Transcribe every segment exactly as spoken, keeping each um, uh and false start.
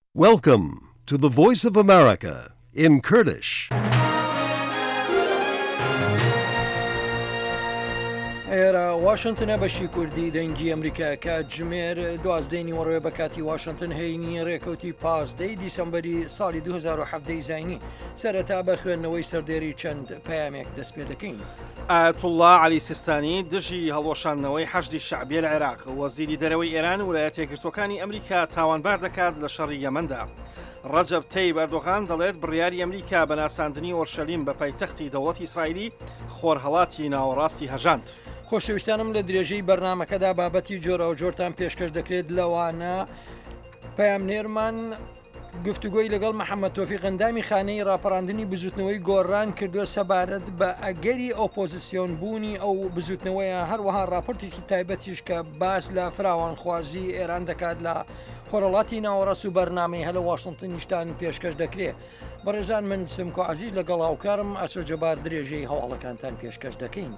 Welcome to the Voice of America in Kurdish. ئێرە واشنتنە بەشی کوردی دەنگی ئەمریکا کاتژمێر دوازدەی نیوەڕۆیە بە کاتی واشنتن هەینی ڕێکەوتی پازدەی دیسەمبەری ساڵی دوو هەزار و هەفت زاینی سەرەتا بە خوێندنەوەی سەردێری چەند پەیامێک دەست پێ دەکەین. ئایەتوڵڵا عەلی سیستانی دژی هەڵوەشاندنەوەی حەشدی شەعبیە لە عێراق وەزیری دەرەوەی ئێران ویلایەتە یەکگرتووەکانی ئەمریکا تاوانبار دەکات لە شەڕی یەمەندا. ڕەجەب تەیب ئەردۆغان دەڵێت بڕیاری ئەمریکا بە ناساندنی ئۆرشەلیم بە پایتەختی دەوڵەتی ئیسرائیلی خۆرهەڵاتی ناوەڕاستی هەژاند. خۆشەویستانم لە درێژەی بەرنمەکەدا بابەتی جۆرە و جۆرتان پێشکەش دەکرێت لەوانە پەیامنێرمان گفتوگۆی لەگەڵ محەممەد تۆفیق ئەندامی خانەی ڕاپەڕاندنی بزوتنەوەی گۆڕان کردووە سەبارەت بە ئەگەری ئۆپۆزیسیۆن بوونی ئەو بزوتنەوەیە هەروەها راپۆرتێکی تایبەتیش کە باس لە فراوانخوازی ئێران دەکات لە خۆرەڵاتی ناوەڕاست و بەرنامەی هەلە واشنتنیشتان پێشکەش دەکرێت. بەڕێزان من سمکۆ عەزیز لەگەڵ هاوکارم ئەسۆجەبار درێژەی هەواڵەکانتان پێشکەش دەکەین.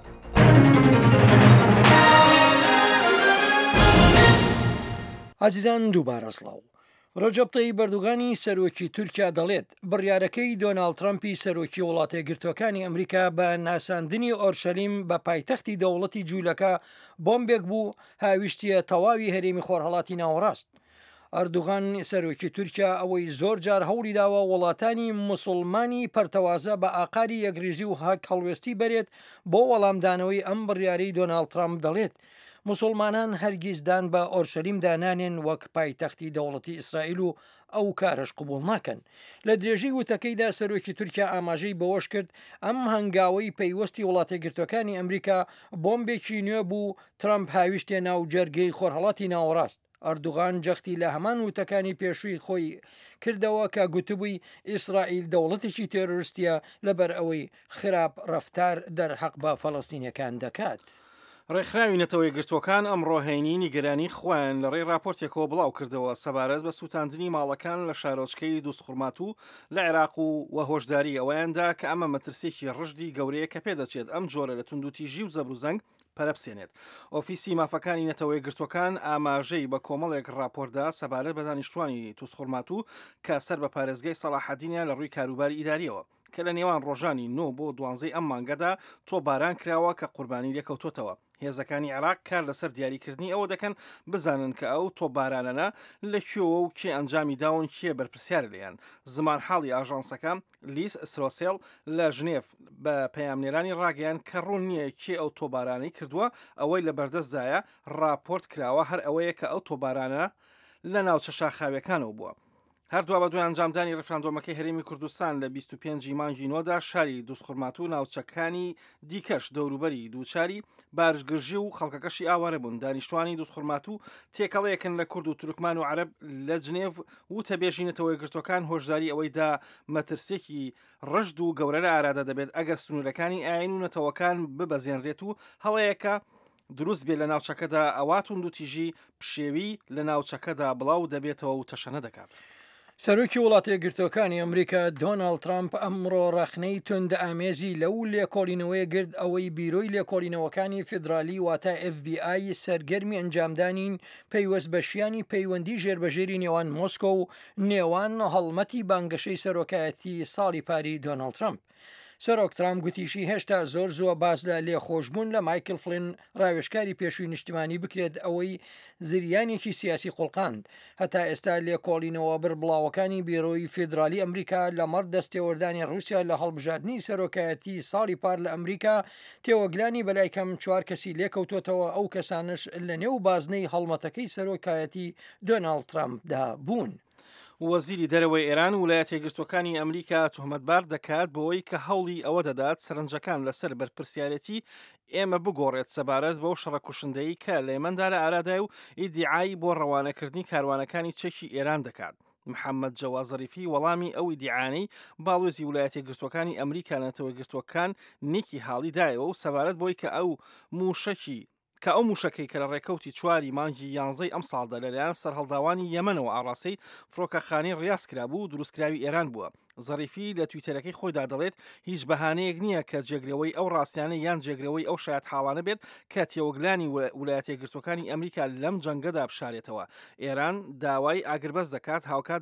عزیزان دووبارە سڵاو. ڕەجەب تەیب ئەردۆغانی سەرۆکی تورکیا دەڵێت بڕیارەکەی دۆناڵد ترامپی سەرۆکی وڵاتە یەکگرتووەکانی ئەمریکا بە ناساندنی ئۆرشەلیم بە پایتەختی دەوڵەتی جوولەکە بۆمبێک بوو هاویشتیە تەواوی هەرێمی خۆرهەڵاتی ناوەڕاست. ئەردوغان سەرۆکی تورکیا ئەوەی زۆر جار هەوڵی داوە وڵاتانی موسڵمانی پەرتەوازە بە ئاقاری یەکریزی و هەک هەڵوێستی بەرێت بۆ وەڵامدانەوەی ئەم بڕیارەی دۆناڵد ترامپ دەڵێت موسڵمانان هەرگیزدان بە ئۆرشەلیم دانانێن وەک پایتەختی دەوڵەتی ئیسرائیل و ئەو کارش قبول ناکەن. لە درێژەی وتەکەیدا سەرۆکی تورکیا ئاماژەی بەوەش کرد ئەم هەنگاوەی پەیوەستی وڵاتە یەکگرتووەکانی ئەمریکا بۆمبێکی نوێ بوو ترامپ هاویشتێ ناو جەرگەی خۆرهەڵاتی ناوەڕاست. ئەردوغان جەختی لە هەمان وتەکانی پێشووی خۆی کردەوە کە گوتبووی ئیسرائیل دەوڵەتێکی تێرۆریستیە لەبەر ئەوەی خراپ ڕەفتار دەرحەق بە فەڵەستینیەکان دەکات. ڕێکخراوی نەتەوە یەکگرتووەکان ئەمڕۆ هەینی نیگەرانی خۆیان لە ڕێی راپۆرتێکەوە بڵاو کردەوە سەبارەت بە سووتاندنی ماڵەکان لە شارۆچکەی دووسخورمات و لە عێراق و وەهۆشداری ئەوەیاندا کە ئەمە مەترسێکی ڕژدی گەورەیە کە پێدەچێت ئەم جۆرە لە توندوتیژی و زەبروزەنگ پەرەبسێنێت. ئۆفیسی مافەکانی نەتەوە یەکگرتووەکان ئاماژەی بە کۆمەڵێک راپۆردا سەبارەت بە دانیشتوانی تووسخورمات و کە سەر بە پارێزگای سەلاحەدینە لە ڕووی کاروباری ئیداریەوە کە لە نێوان ڕۆژانی نۆ بۆ دوانزەی ئەم مانگەدا تۆ باران کراوە کە قوربانی لێکەوتوتەوە. هێزەکانی عێراق کار لەسەر دیاریکردنی ئەوە دەکەن بزانن کە ئەو تۆ بارانەنە لە کوێوە و کێ ئەنجامی داون کێ بەرپرسیار لێیان. زمان حاڵی ئاژانسەکە لیس ئسرۆسێل لە ژنێف بە پەیامنێرانی ڕاگەیان کە ڕوون نییە کێ ئەو تۆبارانەی کردووە ئەوەی لە بەردەستدایە ڕاپۆرت کراوە هەر ئەوەیە کە ئەو تۆبارانە لە ناوچە شاخاویەکانەوە بووە. هەردووە بە دوای ئەنجامدانی ڕفراندۆمەکەی هەرێمی کوردستان لە بیست و پێنجی مانگی نۆدا شاری دووسخورمات و ناوچەکانی دیکەش دەوروبەری دووچاری بارشگرژی و خەڵکەکەشی ئاوارە بوون. دانیشتوانی دووسخورمات و تێکەڵەیەکن لە کورد و تورکمان و عەرەب لە جنێڤ وتە بێژینەتەوە یەکگرتووەکان هۆشداری ئەوەی دا مەترسێکی ڕژد و گەورە لە ئارادا دەبێت ئەگەر سنوورەکانی ئاین و نەتەوەکان ببەزێنرێت و هەڵەیەکە دروست بێت لە ناوچەکەدا ئەواتون دووتیژی پشێوی لە ناوچەکەدا بڵاو دەبێتەوە و تەشەنە دەکات. سەرۆکی وڵاتە یەکگرتووەکانی ئەمریکا دۆناڵد ترامپ ئەمڕۆ ڕەخنەی توندە ئامێزی لەو لێکۆڵینەوەی گرت ئەوەی بیرۆی لێکۆڵینەوەکانی فیدرالی واتە ئف بی آی سەرگەرمی ئەنجامدانین پەیوەست بە شیانی پەیوەندی ژێربەژێری نێوان مۆسکۆ و نێوان هەڵمەتی بانگەشەی سەرۆکایەتی ساڵی پاری دۆناڵد ترامپ. سەرۆک ترامپ گوتیشی هێشتا زۆر زووە باس لە لێخۆشبوون لە مایکل فلین ڕاوێژکاری پێشووی نیشتیمانی بکرێت ئەوەی زریانێکی سیاسی قوڵقاند. هەتا ئێستا لێکۆڵینەوە بڕبڵاوەکانی بیرۆی فیدرالی ئەمریکا لەمەڕ دەستێوەردانی رووسیا لە هەڵبژاردننی سەرۆکایەتی ساڵی پار لە ئەمریکا تێوەگلانی بەلای کەم چوار کەسی لێکەوتوتەوە ئەو کەسانش لە نێو بازنەی هەڵمەتەکەی سەرۆکایەتی دۆناڵد ترامپدا بوون. وەزیری دەرەوەی ئێران ویلایەتە یەکگرتووەکانی ئەمریکا تۆهمەتبار دەکات بۆەوەی کە هەوڵی ئەوە دەدات سەرنجەکان لەسەر بەرپرسیارەتی ئێمە بگۆڕێت سەبارەت بەو شەڕە کوشندەی کە لە ئێمەدا لە ئارادای و ئیدیعای بۆ ڕەوانەکردنی کاروانەکانی چەکی ئێران دەکات. محەممەد جەواز زەریفی وەڵامی ئەو ئیدیعانەی باڵێزی ویلایەتە یەکگرتووەکانی ئەمریکا نەتەوە یەکگرتووەکان نیکی حاڵی دایەوە و سەبارەت بۆی کە ئەو موشەکی کە ئەو موشەکەی کە لە ڕێکەوتی چواری مانگی یانزەی ئەم ساڵدا لەلایەن سەرهەڵداوانی یەمەنەوە ئاڕاستەی فڕۆکەخانەی ڕاست کرابوو و دروستکراوی ئێران بووە. زەریفی لە تویتەرەکەی خۆیدا دەڵێت هیچ بەهانەیەک نییە کە جێگرەوەی ئەو ڕاستیانە یان جێگرەوەی ئەو شایەت حاڵانە بێت کە تێوەگلانی ویلایەتە یەکگرتووەکانی ئەمریکا لەم جەنگەدا بشارێتەوە. ئێران داوای ئاگربەز دەکات هاوکات